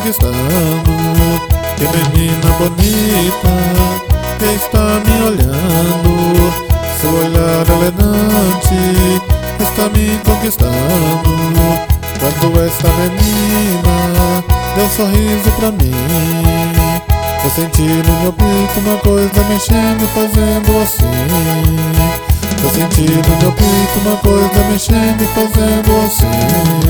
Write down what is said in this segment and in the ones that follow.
conquistando. Que menina bonita que está me olhando. Seu olhar elegante está me conquistando. Quando essa menina deu um sorriso pra mim, eu senti no meu peito uma coisa mexendo e fazendo assim. Eu senti no meu peito uma coisa mexendo e fazendo assim.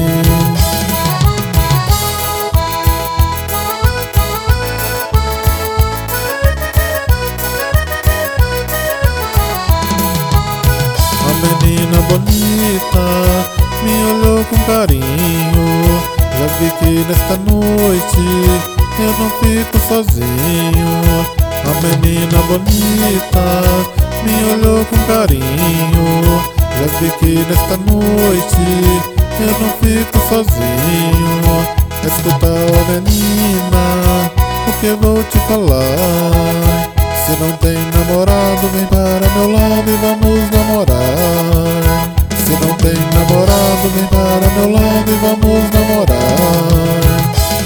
Menina bonita me olhou com carinho. Já vi que nesta noite eu não fico sozinho. A menina bonita me olhou com carinho. Já vi que nesta noite eu não fico sozinho. Escuta, ó menina, o que eu vou te falar. Se não tem namorado, vem para meu lado e vamos namorar. Se não tem namorado, vem para meu lado e vamos namorar.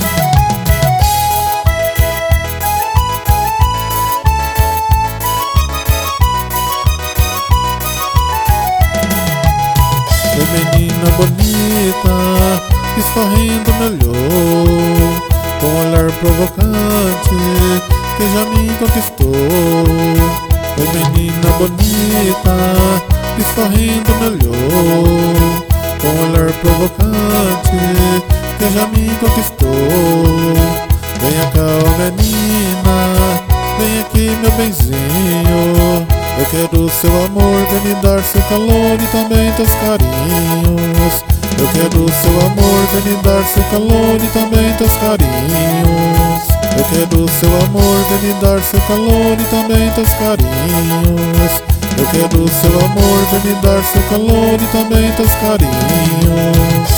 Oi menina bonita, que sorrindo me olhou, com um olhar provocante que já me conquistou. Oi menina bonita, que sorrindo me olhou, com um olhar provocante que já me conquistou. Venha cá, ó menina, vem aqui meu benzinho. Eu quero seu amor, vem me dar seu calor e também teus carinhos. Eu quero seu amor, vem me dar seu calor e também teus carinhos. Eu quero seu amor, vem me dar seu calor e também teus carinhos. Eu quero seu amor, vem me dar seu calor e também teus carinhos.